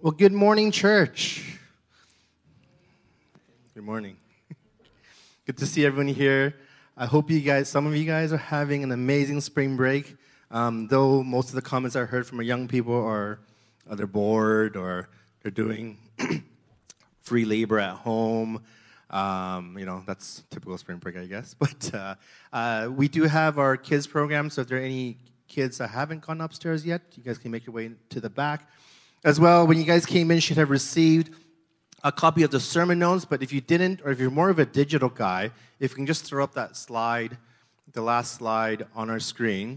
Well, good morning, church. Good morning. Good to see everyone here. I hope some of you guys are having an amazing spring break. Though most of the comments I heard from our young people are they're bored or they're doing free labor at home. That's typical spring break, I guess. But we do have our kids program, so if there are any kids that haven't gone upstairs yet, you guys can make your way to the back. As well, when you guys came in, you should have received a copy of the sermon notes, but if you didn't, or if you're more of a digital guy, if you can just throw up that slide, the last slide on our screen.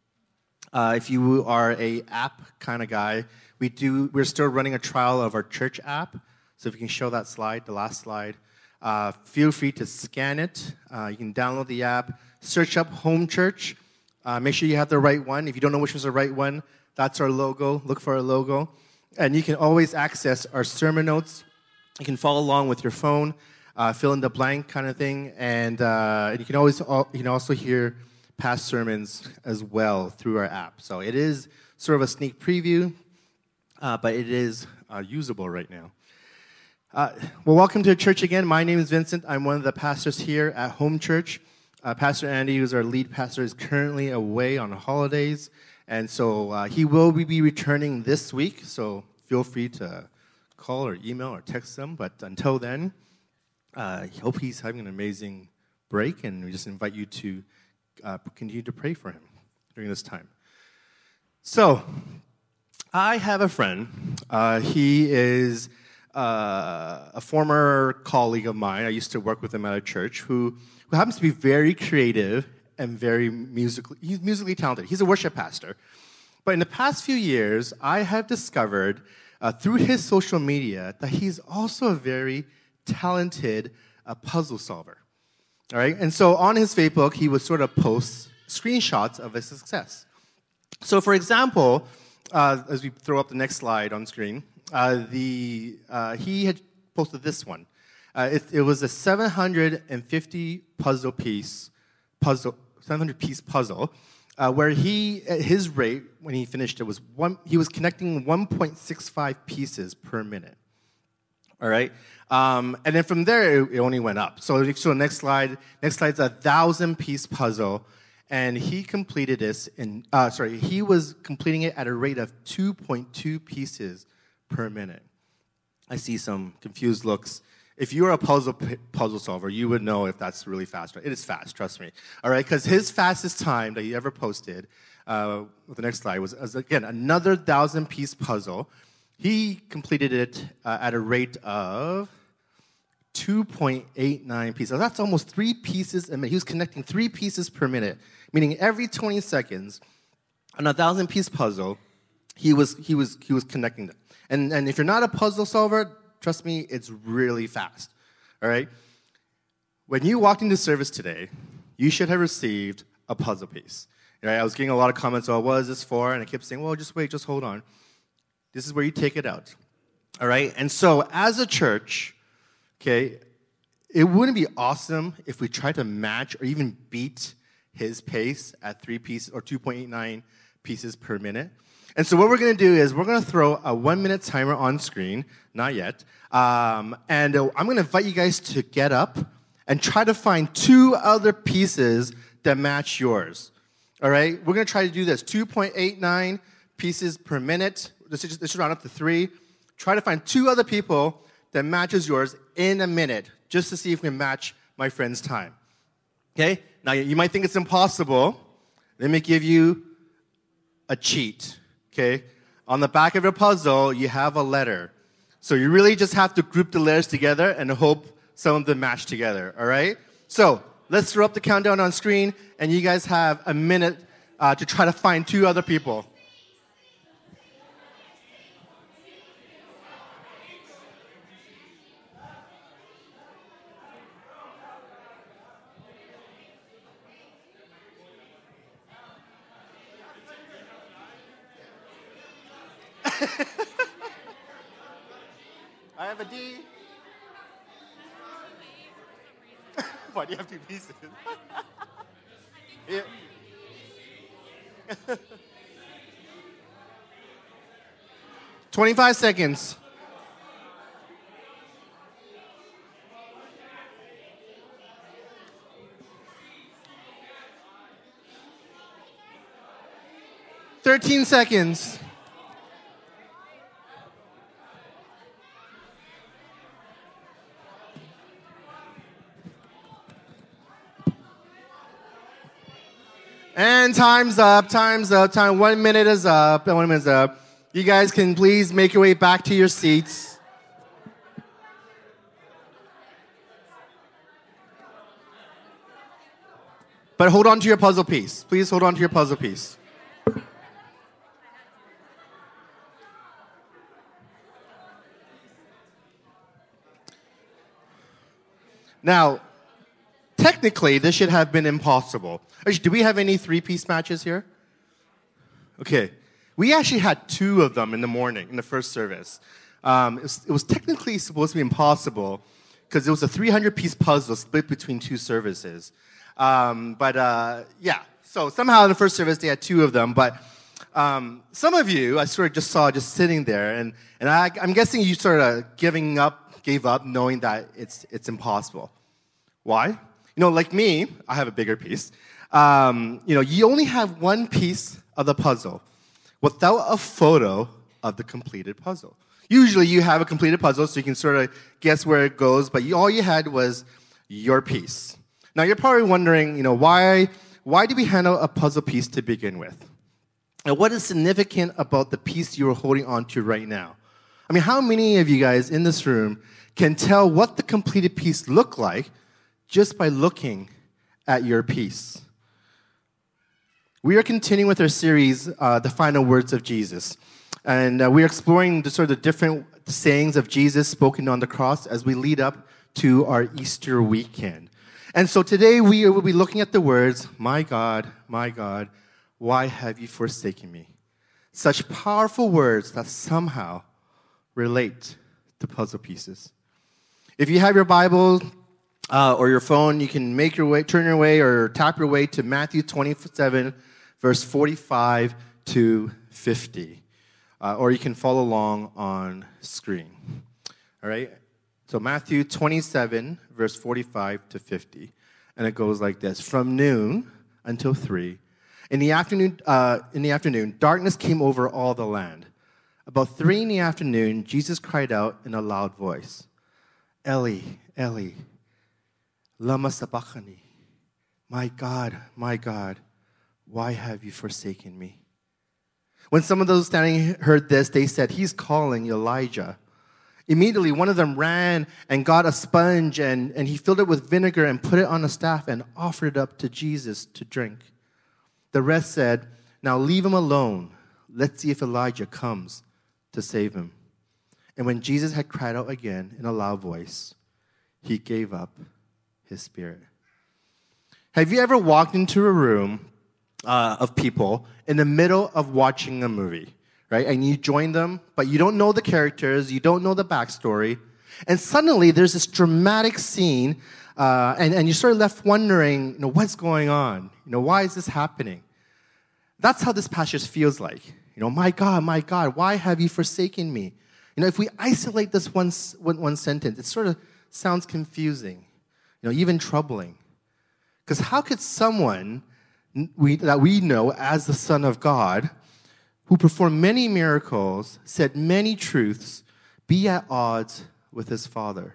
If you are a app kind of guy, we're still running a trial of our church app, so if you can show that slide, the last slide, feel free to scan it. You can download the app, search up Home Church, make sure you have the right one. If you don't know which one's the right one, that's our logo, look for our logo. And you can always access our sermon notes. You can follow along with your phone, fill in the blank kind of thing, and you can also hear past sermons as well through our app. So it is sort of a sneak preview, but it is usable right now. Well, welcome to church again. My name is Vincent. I'm one of the pastors here at Home Church. Pastor Andy, who's our lead pastor, is currently away on holidays. And so he will be returning this week, so feel free to call or email or text him. But until then, I hope he's having an amazing break, and we just invite you to continue to pray for him during this time. So I have a friend. He is a former colleague of mine. I used to work with him at a church who happens to be very creative and he's musically talented. He's a worship pastor. But in the past few years, I have discovered through his social media that he's also a very talented puzzle solver. All right? And so on his Facebook, he would sort of post screenshots of his success. So for example, as we throw up the next slide on screen, he had posted this one. It was a 750-piece puzzle, where his rate when he finished it was he was connecting 1.65 pieces per minute. All right, and then from there it only went up. So next slide's a 1,000-piece puzzle, and he completed this he was completing it at a rate of 2.2 pieces per minute. I see some confused looks. If you're a puzzle solver, you would know if that's really fast. Right? It is fast, trust me. All right, because his fastest time that he ever posted, with the next slide, was again another 1,000-piece puzzle. He completed it at a rate of 2.89 pieces. That's almost 3 pieces a minute. He was connecting 3 pieces per minute, meaning every 20 seconds on a 1,000-piece puzzle, he was connecting them. And if you're not a puzzle solver, trust me, it's really fast, all right? When you walked into service today, you should have received a puzzle piece. Right? I was getting a lot of comments, what is this for? And I kept saying, well, just wait, just hold on. This is where you take it out, all right? And so as a church, okay, it wouldn't be awesome if we tried to match or even beat his pace at 3 pieces or 2.89 pieces per minute. And so what we're going to do is we're going to throw a 1-minute timer on screen, not yet, and I'm going to invite you guys to get up and try to find 2 other pieces that match yours. All right? We're going to try to do this, 2.89 pieces per minute. This should round up to 3. Try to find 2 other people that matches yours in a minute, just to see if we can match my friend's time. Okay? Now, you might think it's impossible. Let me give you a cheat. Okay, on the back of your puzzle, you have a letter. So you really just have to group the letters together and hope some of them match together, all right? So let's throw up the countdown on screen, and you guys have a minute to try to find 2 other people. I have a D. Why do you have 2 pieces? Yeah. 25 seconds. Thirteen seconds. And time's up, time's up, time. 1 minute is up, 1 minute is up. You guys can please make your way back to your seats. But hold on to your puzzle piece. Please hold on to your puzzle piece. Now, technically, this should have been impossible. Actually, do we have any three-piece matches here? Okay. We actually had 2 of them in the morning, in the first service. It was technically supposed to be impossible because it was a 300-piece puzzle split between 2 services. Yeah. So somehow in the first service, they had 2 of them. But some of you, I sort of just saw just sitting there. And I'm guessing you sort of gave up knowing that it's impossible. Why? Like me, I have a bigger piece. You only have 1 piece of the puzzle without a photo of the completed puzzle. Usually you have a completed puzzle so you can sort of guess where it goes, but all you had was your piece. Now you're probably wondering, why do we hand out a puzzle piece to begin with? And what is significant about the piece you're holding on to right now? I mean, how many of you guys in this room can tell what the completed piece looked like just by looking at your piece? We are continuing with our series, The Final Words of Jesus. And we're exploring the sort of different sayings of Jesus spoken on the cross as we lead up to our Easter weekend. And so today we will be looking at the words, my God, why have you forsaken me? Such powerful words that somehow relate to puzzle pieces. If you have your Bible or your phone, you can turn your way or tap your way to Matthew 27, verse 45 to 50. Or you can follow along on screen. All right? So Matthew 27, verse 45 to 50. And it goes like this. From noon until 3, in the afternoon, darkness came over all the land. About 3 in the afternoon, Jesus cried out in a loud voice, Eli, Eli, lama sabachthani? My God, why have you forsaken me? When some of those standing heard this, they said, he's calling Elijah. Immediately, one of them ran and got a sponge, and he filled it with vinegar and put it on a staff and offered it up to Jesus to drink. The rest said, now leave him alone. Let's see if Elijah comes to save him. And when Jesus had cried out again in a loud voice, he gave up his spirit. Have you ever walked into a room of people in the middle of watching a movie, right? And you join them, but you don't know the characters, you don't know the backstory, and suddenly there's this dramatic scene, and you're sort of left wondering, what's going on? Why is this happening? That's how this passage feels like. My God, why have you forsaken me? If we isolate this one sentence, it sort of sounds confusing, even troubling. Because how could someone that we know as the Son of God, who performed many miracles, said many truths, be at odds with his Father?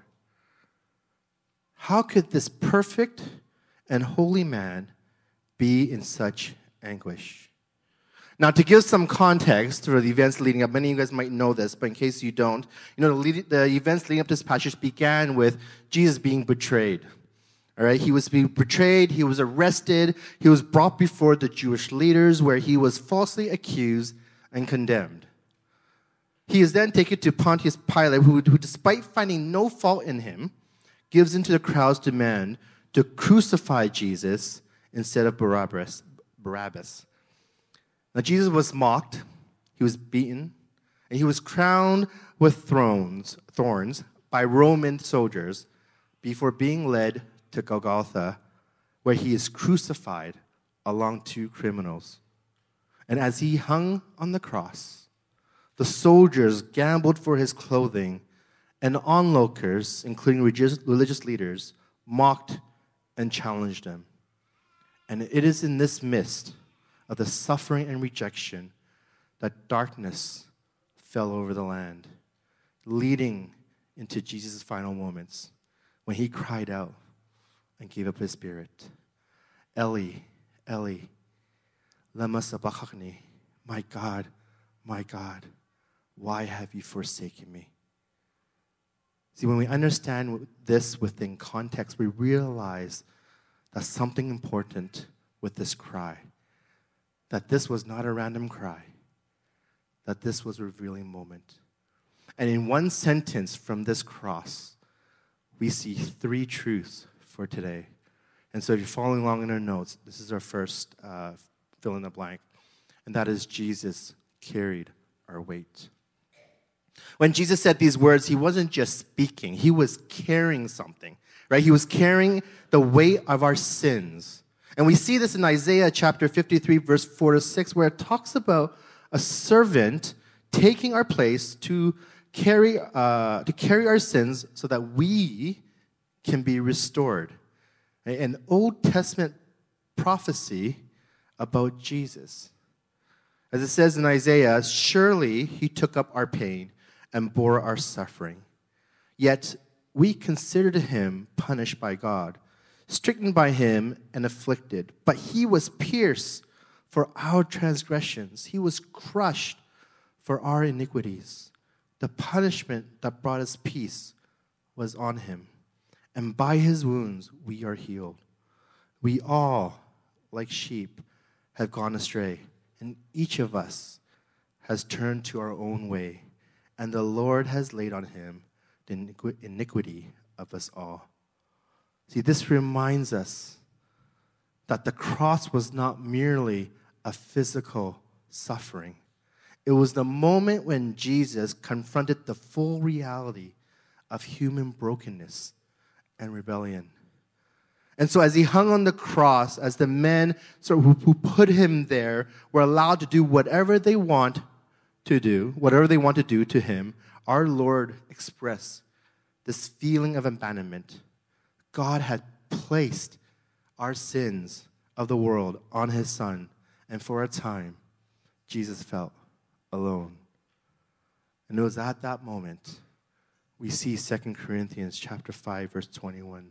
How could this perfect and holy man be in such anguish? Now, to give some context for the events leading up, many of you guys might know this, but in case you don't, the events leading up to this passage began with Jesus being betrayed. All right, he was being betrayed, he was arrested, he was brought before the Jewish leaders where he was falsely accused and condemned. He is then taken to Pontius Pilate, who despite finding no fault in him, gives into the crowd's demand to crucify Jesus instead of Barabbas. Now, Jesus was mocked, he was beaten, and he was crowned with thorns by Roman soldiers before being led to Golgotha, where he is crucified along 2 criminals. And as he hung on the cross, The soldiers gambled for his clothing, and onlookers, including religious leaders, mocked and challenged him. And it is in this midst of the suffering and rejection that darkness fell over the land, leading into Jesus' final moments when he cried out and gave up his spirit. Eli, Eli, lema sabachthani, my God, why have you forsaken me? See, when we understand this within context, we realize that something important with this cry, that this was not a random cry, that this was a revealing moment. And in one sentence from this cross, we see three truths for today. And so if you're following along in our notes, this is our first fill in the blank, and that is Jesus carried our weight. When Jesus said these words, he wasn't just speaking. He was carrying something, right? He was carrying the weight of our sins. And we see this in Isaiah chapter 53, verse 4 to 6, where it talks about a servant taking our place to carry our sins so that we can be restored. An Old Testament prophecy about Jesus. As it says in Isaiah, surely he took up our pain and bore our suffering. Yet we considered him punished by God, stricken by him and afflicted. But he was pierced for our transgressions. He was crushed for our iniquities. The punishment that brought us peace was on him, and by his wounds we are healed. We all, like sheep, have gone astray, and each of us has turned to our own way, and the Lord has laid on him the iniquity of us all. See, this reminds us that the cross was not merely a physical suffering. It was the moment when Jesus confronted the full reality of human brokenness and rebellion. And so as he hung on the cross, as the men who put him there were allowed to do whatever they want to do to him, our Lord expressed this feeling of abandonment. God had placed our sins of the world on his Son, and for a time, Jesus felt alone. And it was at that moment we see 2 Corinthians chapter 5, verse 21,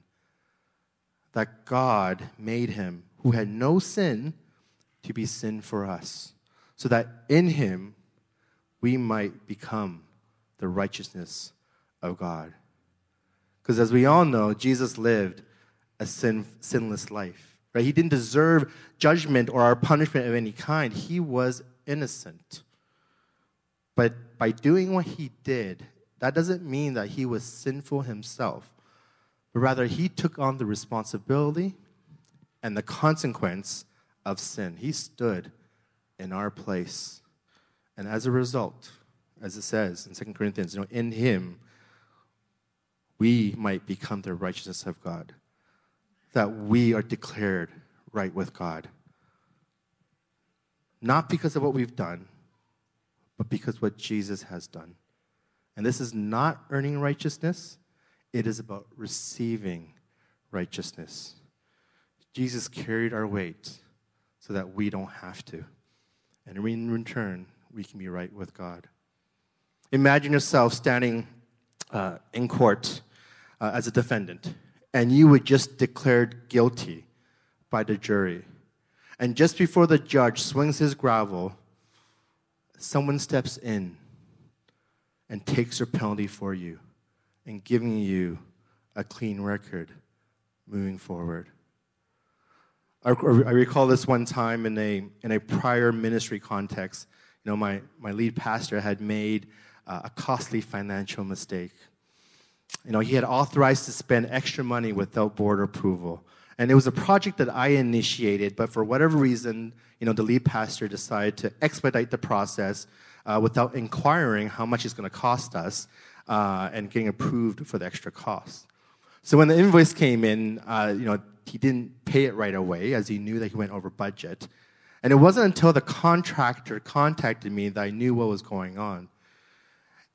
that God made him who had no sin to be sin for us, so that in him we might become the righteousness of God. Because as we all know, Jesus lived a sinless life. Right? He didn't deserve judgment or our punishment of any kind. He was innocent. But by doing what he did, that doesn't mean that he was sinful himself, but rather he took on the responsibility and the consequence of sin. He stood in our place. And as a result, as it says in 2 Corinthians, in him we might become the righteousness of God, that we are declared right with God. Not because of what we've done, but because what Jesus has done. And this is not earning righteousness. It is about receiving righteousness. Jesus carried our weight so that we don't have to. And in return, we can be right with God. Imagine yourself standing in court as a defendant, and you were just declared guilty by the jury. And just before the judge swings his gavel, someone steps in and takes your penalty for you and giving you a clean record moving forward. I recall this one time in a prior ministry context. My lead pastor had made a costly financial mistake. He had authorized to spend extra money without board approval. And it was a project that I initiated, but for whatever reason, the lead pastor decided to expedite the process without inquiring how much it's going to cost us and getting approved for the extra cost. So when the invoice came in, he didn't pay it right away as he knew that he went over budget. And it wasn't until the contractor contacted me that I knew what was going on.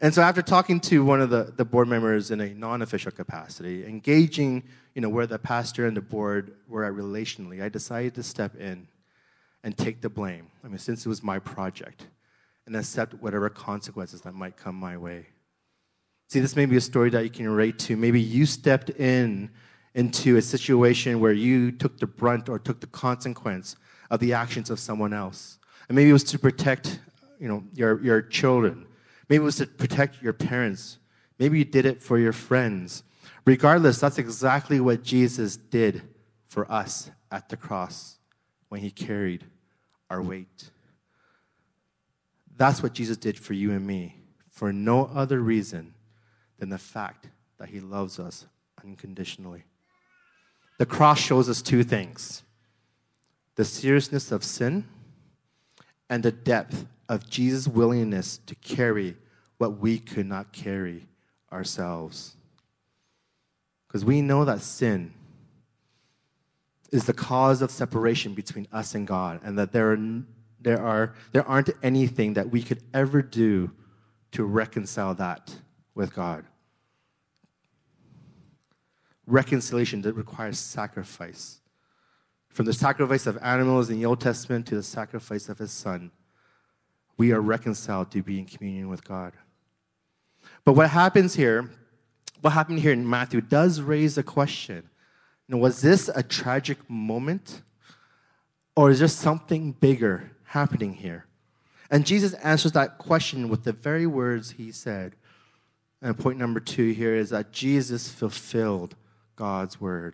And so after talking to one of the board members in a non-official capacity, engaging, where the pastor and the board were at relationally, I decided to step in and take the blame. Since it was my project, and accept whatever consequences that might come my way. See, this may be a story that you can relate to. Maybe you stepped into a situation where you took the brunt or took the consequence of the actions of someone else. And maybe it was to protect, your children. Maybe it was to protect your parents. Maybe you did it for your friends. Regardless, that's exactly what Jesus did for us at the cross when he carried our weight. That's what Jesus did for you and me, for no other reason than the fact that he loves us unconditionally. The cross shows us two things: the seriousness of sin and the depth of Jesus' willingness to carry what we could not carry ourselves. Because we know that sin is the cause of separation between us and God, and that there aren't anything that we could ever do to reconcile that with God. Reconciliation that requires sacrifice. From the sacrifice of animals in the Old Testament to the sacrifice of his Son, we are reconciled to be in communion with God. But what happened here in Matthew does raise a question. Was this a tragic moment? Or is there something bigger happening here? And Jesus answers that question with the very words he said. And point number 2 here is that Jesus fulfilled God's word.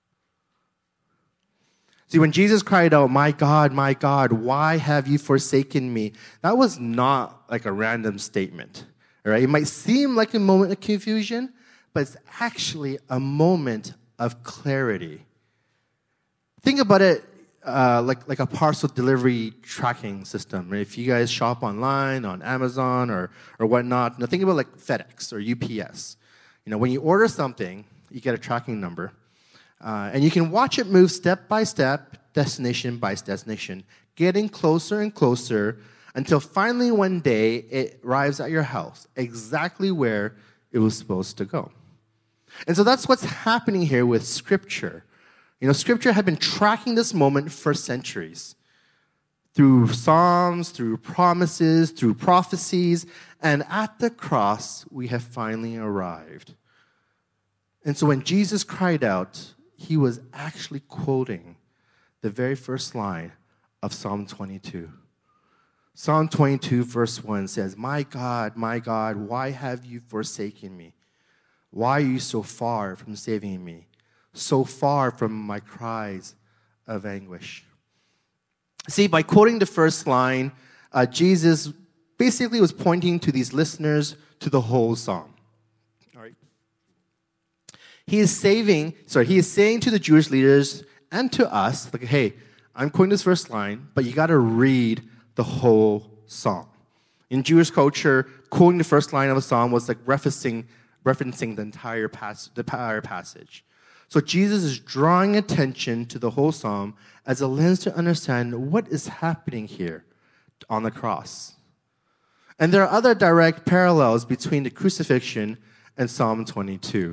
See, when Jesus cried out, my God, why have you forsaken me?" That was not like a random statement. All right? It might seem like a moment of confusion, but it's actually a moment of clarity. Think about it like a parcel delivery tracking system. If you guys shop online, on Amazon or whatnot, think about like FedEx or UPS. When you order something, you get a tracking number, and you can watch it move step by step, destination by destination, getting closer and closer until finally one day it arrives at your house, exactly where it was supposed to go. And so that's what's happening here with Scripture. Scripture had been tracking this moment for centuries. Through Psalms, through promises, through prophecies, and at the cross, we have finally arrived. And so when Jesus cried out, he was actually quoting the very first line of Psalm 22. Psalm 22, verse 1 says, my God, why have you forsaken me? Why are you so far from saving me? So far from my cries of anguish. See, by quoting the first line, Jesus basically was pointing to these listeners to the whole psalm. All right. He is saying to the Jewish leaders and to us, like, hey, I'm quoting this first line, but you got to read the whole psalm. In Jewish culture, quoting the first line of a psalm was like referencing the entire passage. So Jesus is drawing attention to the whole psalm as a lens to understand what is happening here on the cross. And there are other direct parallels between the crucifixion and Psalm 22.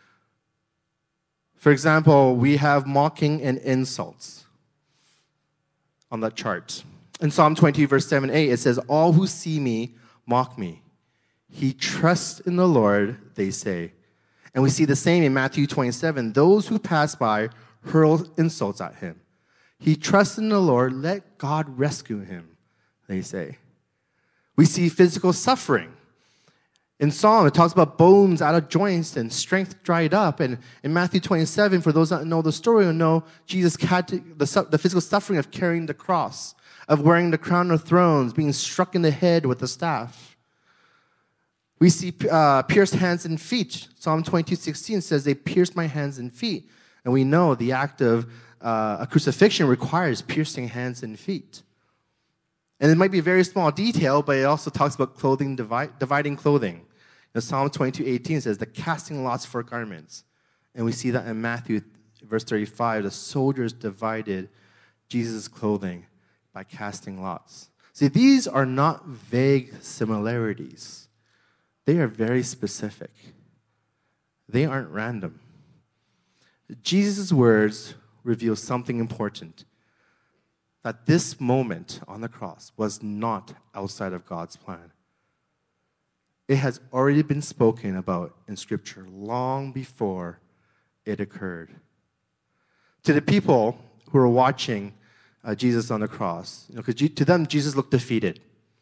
For example, we have mocking and insults on that chart. In Psalm 22, verse 7-8, it says, all who see me mock me. He trusts in the Lord, they say. And we see the same in Matthew 27. Those who pass by hurl insults at him. He trusts in the Lord, let God rescue him, they say. We see physical suffering. In Psalm, it talks about bones out of joints and strength dried up. And in Matthew 27, for those that know the story will know, Jesus had the physical suffering of carrying the cross, of wearing the crown of thorns, being struck in the head with a staff. We see pierced hands and feet. Psalm 22:16 says, they pierced my hands and feet. And we know the act of a crucifixion requires piercing hands and feet. And it might be a very small detail, but it also talks about clothing, dividing clothing. Psalm 22:18 says, the casting lots for garments. And we see that in Matthew, verse 35, the soldiers divided Jesus' clothing by casting lots. See, these are not vague similarities. they are very specific. They aren't random. Jesus' words reveal something important, that this moment on the cross was not outside of God's plan. It has already been spoken about in Scripture long before it occurred. To the people who were watching Jesus on the cross, because to them, Jesus looked defeated.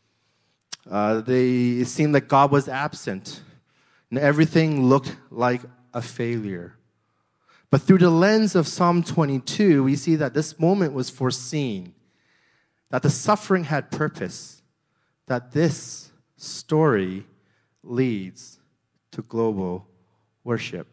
It seemed like God was absent, and everything looked like a failure. But through the lens of Psalm 22, we see that this moment was foreseen, that the suffering had purpose, that this story leads to global worship.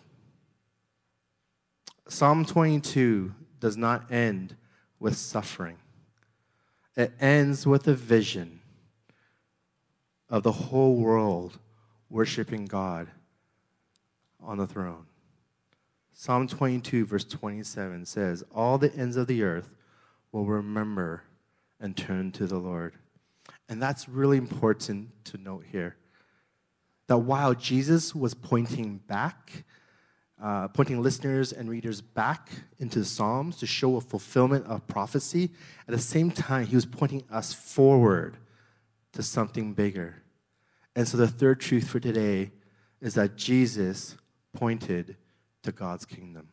Psalm 22 does not end with suffering. It ends with a vision of the whole world worshiping God on the throne. Psalm 22, verse 27 says, "All the ends of the earth will remember and turn to the Lord." And that's really important to note here. That while Jesus was pointing back, pointing listeners and readers back into the Psalms to show a fulfillment of prophecy, at the same time, he was pointing us forward to something bigger. And so the third truth for today is that Jesus pointed to God's kingdom.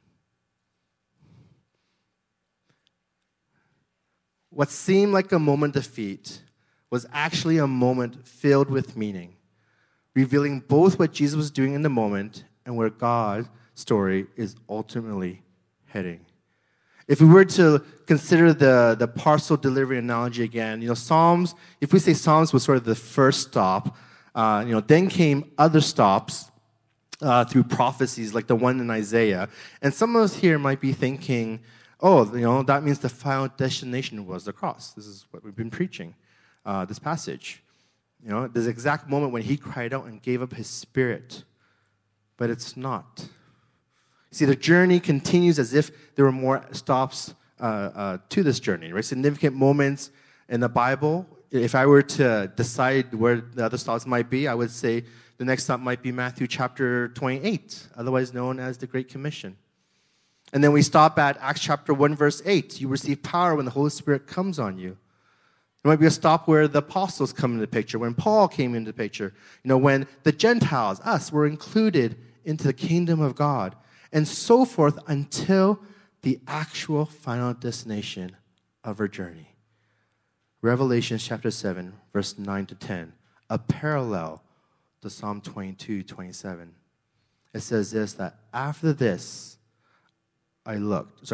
What seemed like a moment of defeat was actually a moment filled with meaning, revealing both what Jesus was doing in the moment and where God's story is ultimately heading. If we were to consider the parcel delivery analogy again, Psalms, if we say Psalms was sort of the first stop, then came other stops through prophecies like the one in Isaiah. And some of us here might be thinking, that means the final destination was the cross. This is what we've been preaching, this passage. This exact moment when he cried out and gave up his spirit. But it's not. See, the journey continues as if there were more stops to this journey, right? Significant moments in the Bible. If I were to decide where the other stops might be, I would say the next stop might be Matthew chapter 28, otherwise known as the Great Commission. And then we stop at Acts chapter 1, verse 8. You receive power when the Holy Spirit comes on you. There might be a stop where the apostles come into the picture, when Paul came into the picture, when the Gentiles, us, were included into the kingdom of God, and so forth until the actual final destination of our journey. Revelation chapter 7, verse 9 to 10, a parallel to Psalm 22, 27. It says this, that after this I looked,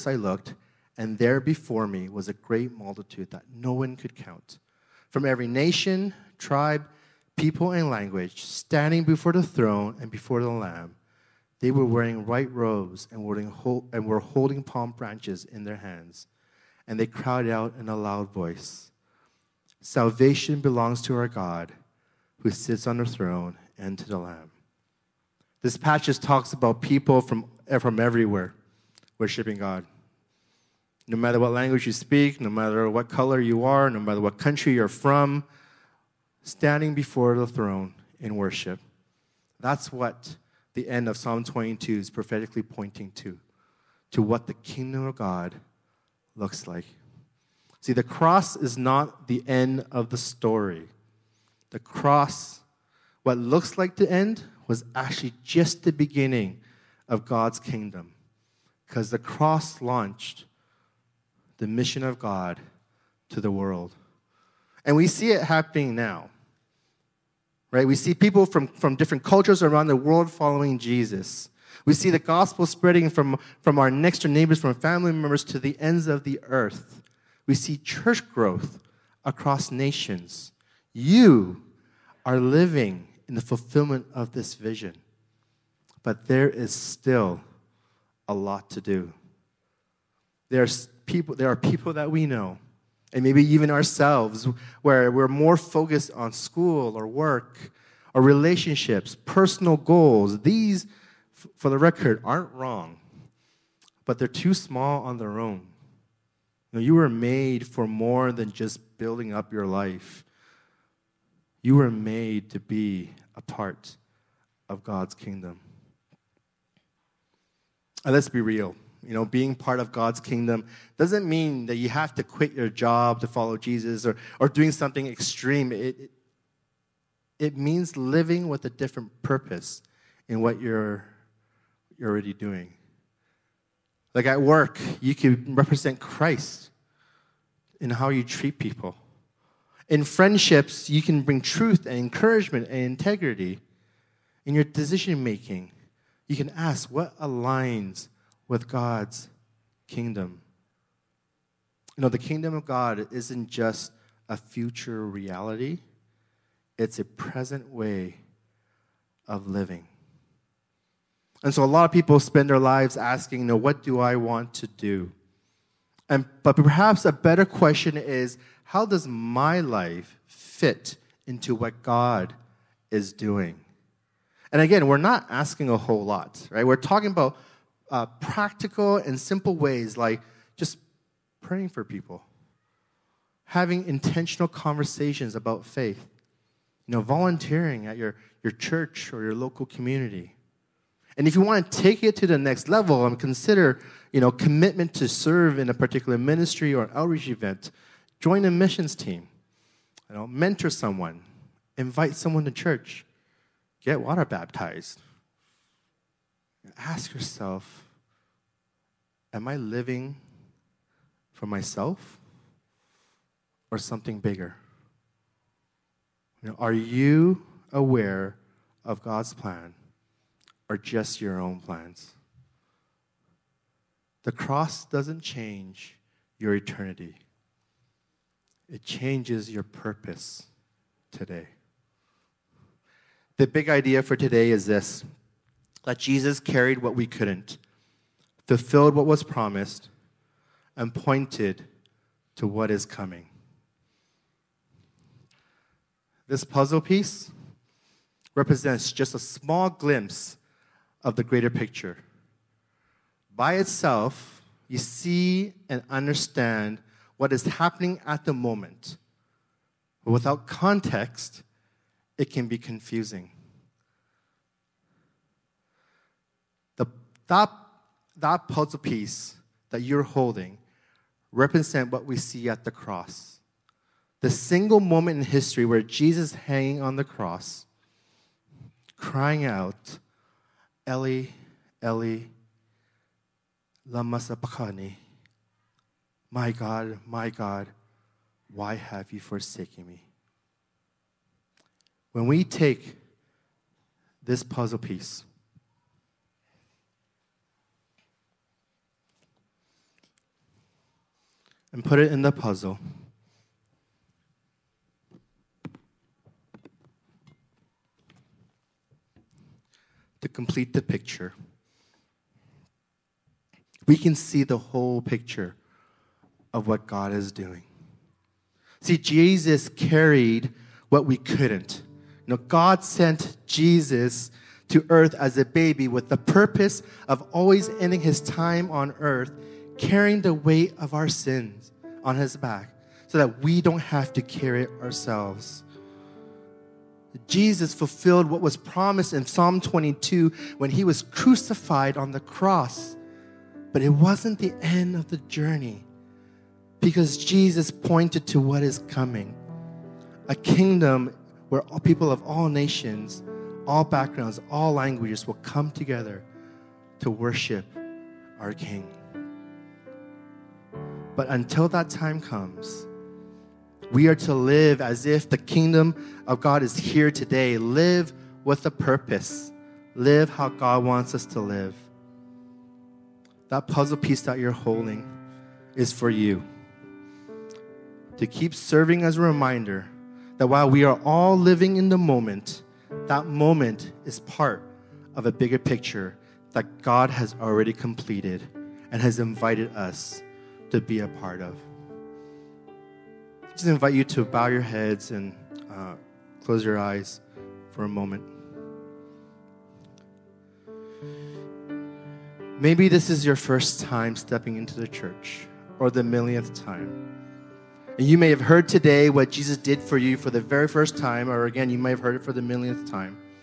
and there before me was a great multitude that no one could count, from every nation, tribe, people, and language, standing before the throne and before the Lamb. They were wearing white robes and were holding palm branches in their hands. And they cried out in a loud voice, "Salvation belongs to our God, who sits on the throne, and to the Lamb." This passage talks about people from everywhere worshiping God. No matter what language you speak, no matter what color you are, no matter what country you're from, standing before the throne in worship. That's what the end of Psalm 22 is prophetically pointing to what the kingdom of God looks like. See, the cross is not the end of the story. The cross, what looks like the end, was actually just the beginning of God's kingdom, because the cross launched the mission of God to the world. And we see it happening now. Right? We see people from different cultures around the world following Jesus. We see the gospel spreading from our next door neighbors, from family members to the ends of the earth. We see church growth across nations. You are living in the fulfillment of this vision. But there is still a lot to do. There are people that we know, and maybe even ourselves, where we're more focused on school or work or relationships, personal goals. These, for the record, aren't wrong, but they're too small on their own. You were made for more than just building up your life. You were made to be a part of God's kingdom. And let's be real. Being part of God's kingdom doesn't mean that you have to quit your job to follow Jesus or doing something extreme. It means living with a different purpose in what you're already doing. Like at work, you can represent Christ in how you treat people. In friendships, you can bring truth and encouragement and integrity. In your decision making, you can ask what aligns with God's kingdom. The kingdom of God isn't just a future reality. It's a present way of living. And so a lot of people spend their lives asking, what do I want to do? But perhaps a better question is, how does my life fit into what God is doing? And again, we're not asking a whole lot, right? We're talking about practical and simple ways like just praying for people, having intentional conversations about faith, volunteering at your church or your local community. And if you want to take it to the next level and consider, commitment to serve in a particular ministry or outreach event, join a missions team, mentor someone, invite someone to church, get water baptized. Ask yourself, am I living for myself or something bigger? Are you aware of God's plan or just your own plans? The cross doesn't change your eternity. It changes your purpose today. The big idea for today is this: that Jesus carried what we couldn't, fulfilled what was promised, and pointed to what is coming. This puzzle piece represents just a small glimpse of the greater picture. By itself, you see and understand what is happening at the moment. But without context, it can be confusing. That puzzle piece that you're holding represents what we see at the cross. The single moment in history where Jesus hanging on the cross, crying out, Eli, Eli, lama sabachthani, my God, why have you forsaken me? When we take this puzzle piece and put it in the puzzle, to complete the picture, we can see the whole picture of what God is doing. See, Jesus carried what we couldn't. God sent Jesus to earth as a baby with the purpose of always ending his time on earth, carrying the weight of our sins on his back so that we don't have to carry it ourselves. Jesus fulfilled what was promised in Psalm 22 when he was crucified on the cross. But it wasn't the end of the journey, because Jesus pointed to what is coming. A kingdom where all people of all nations, all backgrounds, all languages will come together to worship our King. But until that time comes, we are to live as if the kingdom of God is here today. Live with a purpose. Live how God wants us to live. That puzzle piece that you're holding is for you. To keep serving as a reminder that while we are all living in the moment, that moment is part of a bigger picture that God has already completed and has invited us to be a part of. I just invite you to bow your heads and close your eyes for a moment. Maybe this is your first time stepping into the church, or the millionth time. And you may have heard today what Jesus did for you for the very first time, or again, you may have heard it for the millionth time.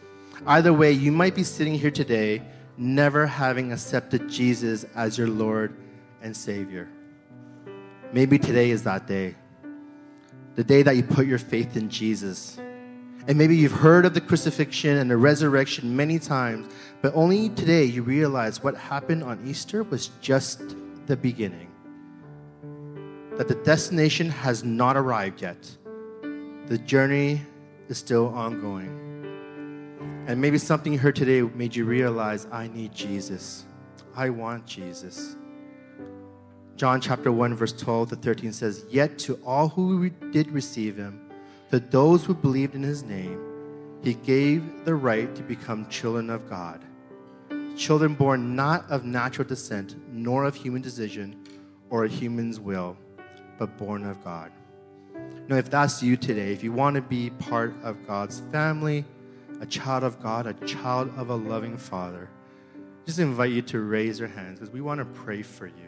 Either way, you might be sitting here today never having accepted Jesus as your Lord and Savior. Maybe today is that day. The day that you put your faith in Jesus. And maybe you've heard of the crucifixion and the resurrection many times, but only today you realize what happened on Easter was just the beginning. That the destination has not arrived yet. The journey is still ongoing. And maybe something you heard today made you realize, I need Jesus. I want Jesus. John chapter 1, verse 12 to 13 says, Yet to all who did receive him, to those who believed in his name, he gave the right to become children of God. Children born not of natural descent, nor of human decision or a human's will, but born of God. Now, if that's you today, if you want to be part of God's family, a child of God, a child of a loving Father, just invite you to raise your hands because we want to pray for you.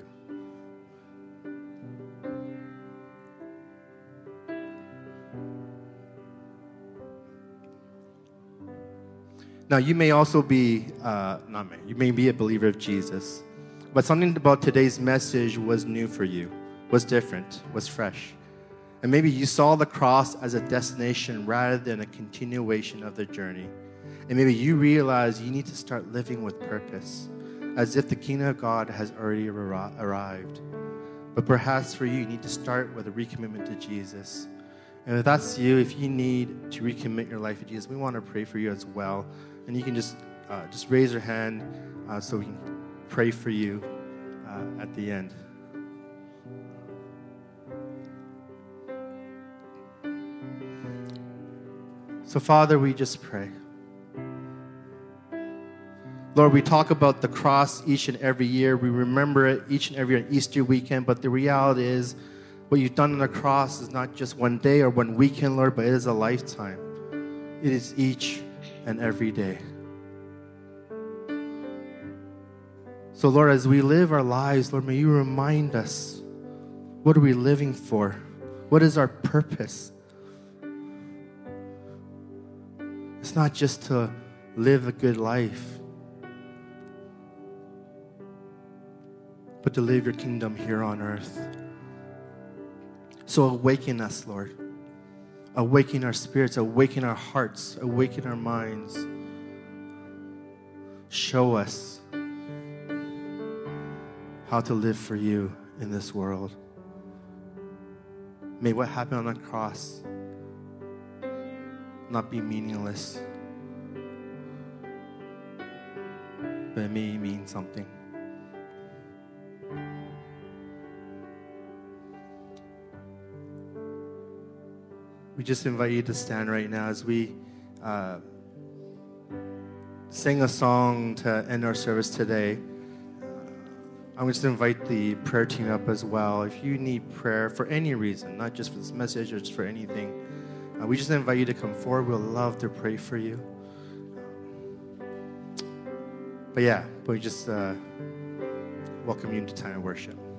Now, you may also be, you may be a believer of Jesus, but something about today's message was new for you, was different, was fresh. And maybe you saw the cross as a destination rather than a continuation of the journey. And maybe you realize you need to start living with purpose, as if the kingdom of God has already arrived. But perhaps for you, you need to start with a recommitment to Jesus. And if that's you, if you need to recommit your life to Jesus, we want to pray for you as well. And you can just raise your hand so we can pray for you at the end. So, Father, we just pray. Lord, we talk about the cross each and every year. We remember it each and every Easter weekend. But the reality is, what you've done on the cross is not just one day or one weekend, Lord, but it is a lifetime. It is each and every day. So, Lord, as we live our lives, Lord, may you remind us, what are we living for? What is our purpose? It's not just to live a good life, but to live your kingdom here on earth. So awaken us, Lord. Awaken our spirits, awaken our hearts, awaken our minds. Show us how to live for you in this world. May what happened on the cross not be meaningless, but it may mean something. We just invite you to stand right now as we sing a song to end our service today. I'm just invite the prayer team up as well. If you need prayer for any reason, not just for this message or just for anything, we just invite you to come forward. We'll love to pray for you. But we just welcome you into time of worship.